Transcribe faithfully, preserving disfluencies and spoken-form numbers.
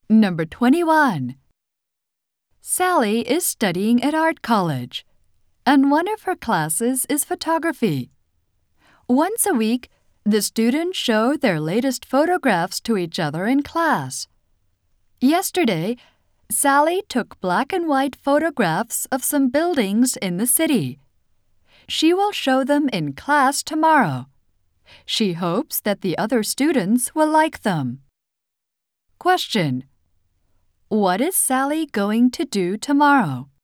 Number twenty-one. Sally is studying at art college, and one of her classes is photography. Once a week, the students show their latest photographs to each other in class. Yesterday, Sally took black and white photographs of some buildings in the city. She will show them in class tomorrow. She hopes that the other students will like them. Question: What is Sally going to do tomorrow?